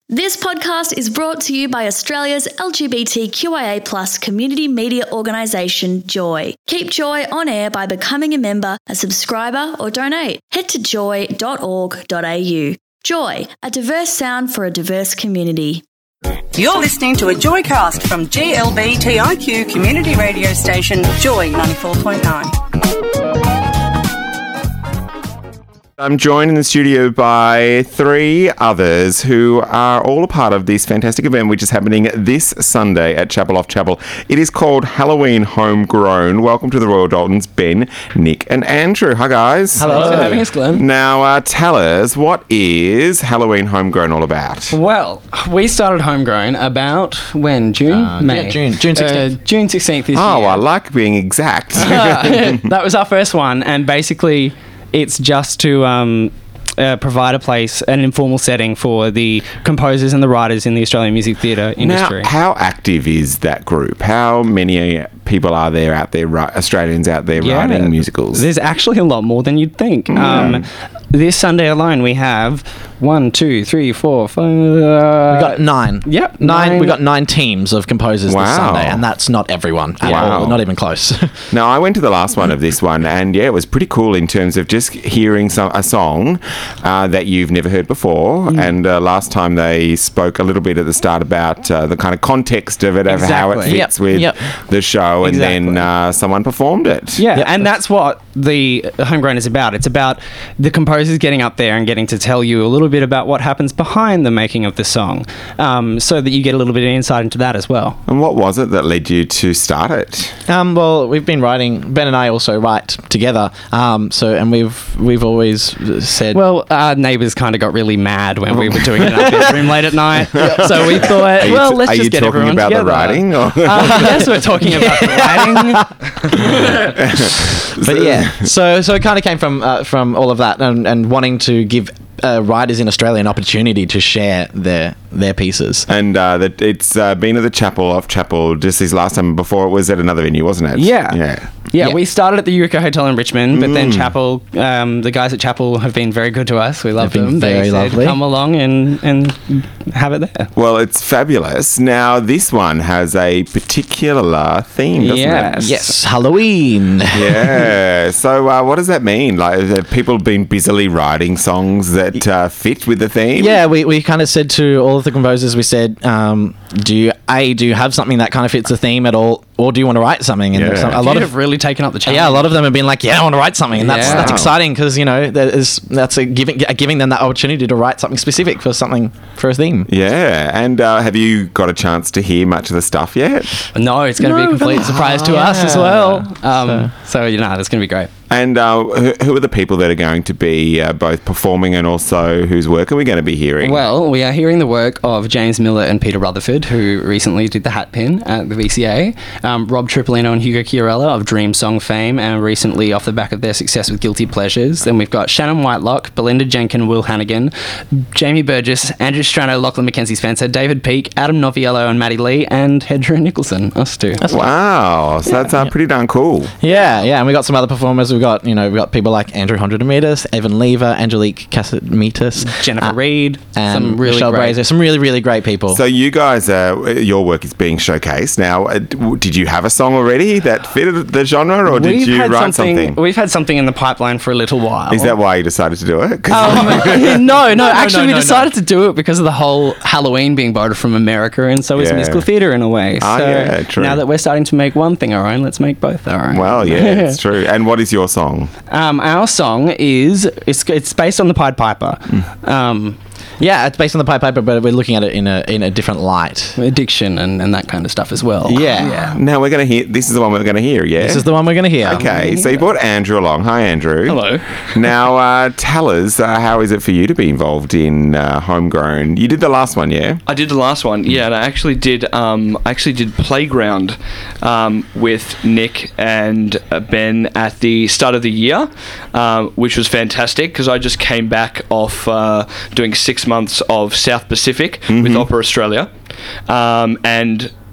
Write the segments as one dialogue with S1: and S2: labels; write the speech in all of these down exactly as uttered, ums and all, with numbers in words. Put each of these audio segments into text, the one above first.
S1: This podcast is brought to you by Australia's L G B T Q I A plus community media organisation, Joy. Keep Joy on air by becoming a member, a subscriber or donate. Head to joy dot org dot a u. Joy, a diverse sound for a diverse community.
S2: You're listening to a Joycast from G L B T I Q community radio station, Joy ninety-four point nine.
S3: I'm joined in the studio by three others who are all a part of this fantastic event which is happening this Sunday at Chapel Off Chapel. It is called Halloween Homegrown. Welcome to the Royal Daltons, Ben, Nick and Andrew. Hi guys.
S4: Hello. Thanks for having us, Glenn.
S3: Now uh, tell us, what is Halloween Homegrown all about?
S4: Well, we started Homegrown about when? June?
S5: Uh,
S4: May?
S5: Yeah, June. June sixteenth.
S4: Uh, June sixteenth this
S3: Oh,
S4: year.
S3: I like being exact.
S4: That was our first one, and basically it's just to um, uh, provide a place, an informal setting for the composers and the writers in the Australian music theatre industry.
S3: Now, how active is that group? How many people are there out there, ri- Australians out there
S4: Yeah.
S3: writing musicals?
S4: There's actually a lot more than you'd think. Um, this Sunday alone, we have one, two, three, four, five. Uh,
S5: We got nine.
S4: Yep,
S5: Nine.
S4: nine.
S5: We got nine teams of composers
S3: Wow.
S5: this Sunday, and that's not everyone at
S3: Wow.
S5: all. Not even close.
S3: Now, I went to the last one of this one, and yeah, it was pretty cool in terms of just hearing some, a song uh, that you've never heard before.
S4: Mm.
S3: And uh, last time they spoke a little bit at the start about uh, the kind of context of it, of how it
S4: Exactly.
S3: fits
S5: Yep,
S3: with
S5: yep.
S3: the show, and
S4: Exactly.
S3: then uh, someone performed it.
S4: Yeah,
S5: Yep,
S4: and
S5: that's-
S4: that's what the Homegrown is about. It's about the composers getting up there and getting to tell you a little bit about what happens behind the making of the song, um, so that you get a little bit of insight into that as well.
S3: And what was it that led you to start it?
S5: um, well, we've been writing. Ben and I also write together. Um, so, and we've we've always said.
S4: Well, our neighbours kind of got really mad when we were doing it in our bedroom late at night, so we thought,
S3: Are you,
S4: well,
S3: t-
S4: let's
S3: are
S4: just
S3: you
S4: get
S3: talking
S4: everyone
S3: about
S4: together.
S3: the writing? Or?
S4: Uh, yes, we're talking about the writing.
S5: but yeah, so so it kind of came from uh, from all of that, and, and wanting to give uh, writers in Australia an opportunity to share their their pieces.
S3: And uh, that it's uh, been at the Chapel Off Chapel just this last time. Before it was at another venue, wasn't it?
S4: Yeah.
S3: Yeah.
S4: Yeah,
S5: Yeah.
S4: we started at the Eureka Hotel in Richmond, but then Chapel, um, the guys at Chapel have been very good to us. We love
S5: They've been
S4: them.
S5: very
S4: they said,
S5: lovely.
S4: come along and, and have it there.
S3: Well, it's fabulous. Now, this one has a particular theme, doesn't
S4: Yes.
S3: it?
S5: Yes, Halloween.
S3: Yeah. So, uh, what does that mean? Like, have people been busily writing songs that uh, fit with the theme?
S5: Yeah, we, we kind of said to all of the composers, we said, um, do you, A, do you have something that kind of fits the theme at all, or do you want to write something? And
S3: Yeah.
S5: some, a
S4: A
S5: lot of
S4: have really taken up the challenge.
S5: yeah, a lot of them have been like, yeah, I want to write something, and that's
S4: Yeah.
S5: that's
S3: Wow.
S5: exciting because you know that is that's a giving a giving them that opportunity to write something specific for something for a theme.
S3: Yeah. And uh, have you got a chance to hear much of the stuff yet?
S4: No, it's going to be a
S5: No,
S4: complete
S5: but-
S4: surprise to
S5: Oh,
S4: us as
S5: yeah.
S4: well. Um, so, you know, that's going to be great.
S3: And uh, who, who are the people that are going to be uh, both performing and also whose work are we going to be hearing?
S4: Well, we are hearing the work of James Miller and Peter Rutherford, who recently did the hat pin at the V C A. Um, Rob Tripolino and Hugo Chiarella of Dream Song fame, and recently off the back of their success with Guilty Pleasures. Then we've got Shannon Whitelock, Belinda Jenkin, Will Hannigan, Jamie Burgess, Andrew Strano, Lachlan Mackenzie Spencer, David Peake, Adam Noviello and Maddie Lee, and Hedra Nicholson, us two.
S3: Wow. So that's uh, pretty darn cool.
S5: Yeah, yeah, and we got some other performers. We've got you know we have got people like Andrew Hondrodamitis, Evan Lever, Angelique Casamitas,
S4: Jennifer
S5: uh,
S4: Reed,
S5: and
S4: some really
S5: Michelle
S4: great-
S5: Brazier, some really really great people.
S3: So you guys, uh, your work is being showcased now. Uh, d- did you have a song already that fitted the genre, or did
S4: We've
S3: you
S4: had
S3: write
S4: something,
S3: something?
S4: We've had something in the pipeline for a little while.
S3: Is that why you decided to do it? 'Cause-
S4: Um, no, no, actually,
S5: no,
S4: we
S5: no,
S4: decided to do it because of the whole Halloween being borrowed from America, and so is
S3: Yeah.
S4: musical theatre in a way.
S3: Ah,
S4: so
S3: yeah, true.
S4: now that we're starting to make one thing our own, let's make both our own.
S3: well, yeah, it's true. And what is your song?
S4: Um, our song is it's, it's based on the Pied Piper. Um,
S5: yeah, it's based on the Pied Piper, but we're looking at it in a in a different light.
S4: addiction and, and that kind of stuff as well.
S5: Yeah.
S3: Now we're going to hear. This is the one we're going to hear. Yeah.
S5: This is the one we're going to hear.
S3: Okay, so you brought Andrew along. Hi, Andrew.
S4: Hello.
S3: Now, uh, tell us, uh, how is it for you to be involved in uh, Homegrown? You did the last one, yeah?
S6: I did the last one, yeah, and I actually did. Um, I actually did Playground um, with Nick and uh, Ben at the start of the year, um, which was fantastic because I just came back off uh, doing six months of South Pacific with Opera Australia, um, and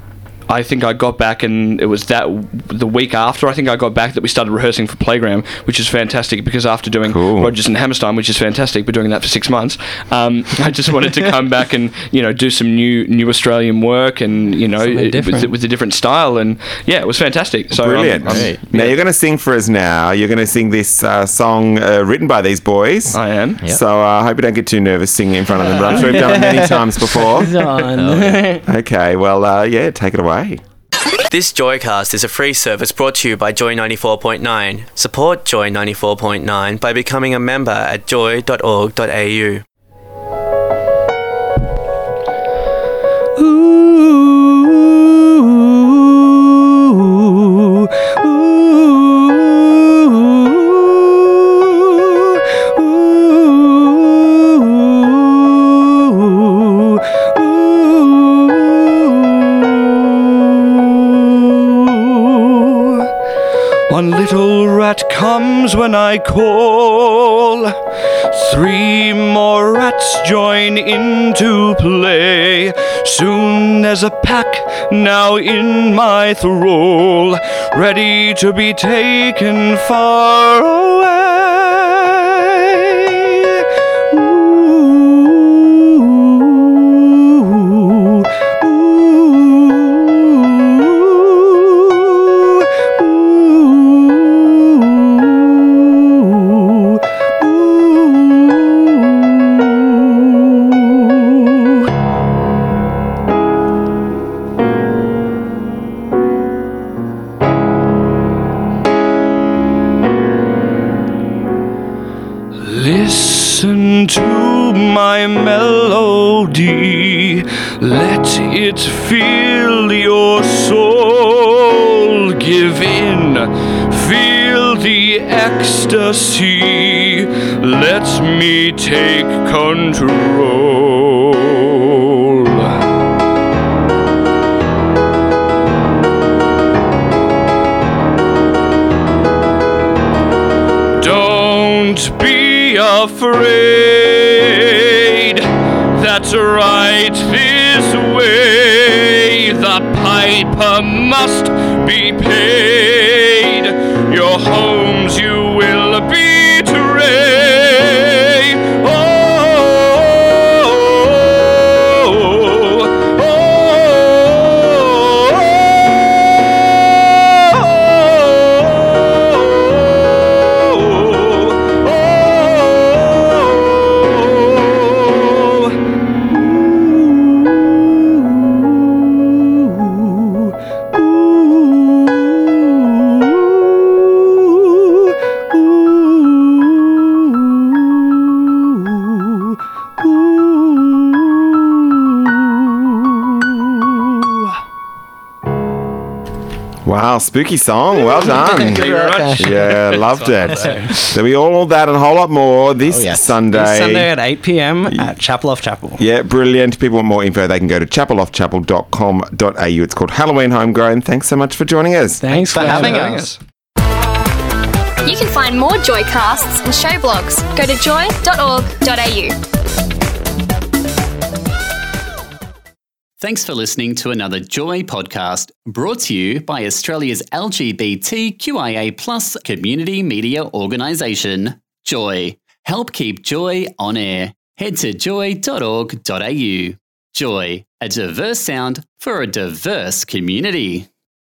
S6: I think I got back, and it was that the week after I think I got back that we started rehearsing for Playground, which is fantastic because after doing
S3: Cool.
S6: Rodgers and Hammerstein, which is fantastic, but doing that for six months, um, I just wanted to come back and you know do some new new Australian work and you know
S4: Something
S6: it,
S4: different.
S6: with, with a different style, and yeah, it was fantastic. So
S3: Brilliant.
S6: I'm, I'm,
S5: Great.
S3: Now
S6: yeah,
S3: you're going to sing for us now. You're going to sing this uh, song uh, written by these boys.
S6: I am.
S5: Yep.
S3: So uh, I hope you don't get too nervous singing in front of them, but I'm sure you've done it many times before. Okay, well, uh, yeah, take it away.
S7: This Joycast is a free service brought to you by Joy ninety-four point nine. Support Joy ninety-four point nine by becoming a member at joy dot org dot a u.
S6: One little rat comes when I call. Three more rats join into play. Soon there's a pack now in my thrall, ready to be taken far away. Ooh, ooh, ooh. Listen to my melody, let it fill your soul. Give in, feel the ecstasy, let me take control. Don't be afraid, that's right this way. The piper must be paid, your homes you will betray. Oh, oh,
S3: Wow, spooky song. Well done.
S6: Thank you very much.
S3: Yeah, loved it. There'll be all that and a whole lot more this
S5: Oh, yes.
S3: Sunday.
S4: This Sunday at eight p.m. at Chapel Off Chapel.
S3: Yeah, brilliant. If people want more info, they can go to chapel off chapel dot com dot a u. It's called Halloween Homegrown. Thanks so much for joining us.
S4: Thanks for,
S5: for having
S4: having
S5: us.
S8: You can find more Joycasts and show blogs. Go to joy dot org dot a u.
S9: Thanks for listening to another Joy podcast brought to you by Australia's L G B T Q I A plus community media organisation, Joy. Help keep Joy on air. Head to joy dot org dot a u. Joy, a diverse sound for a diverse community.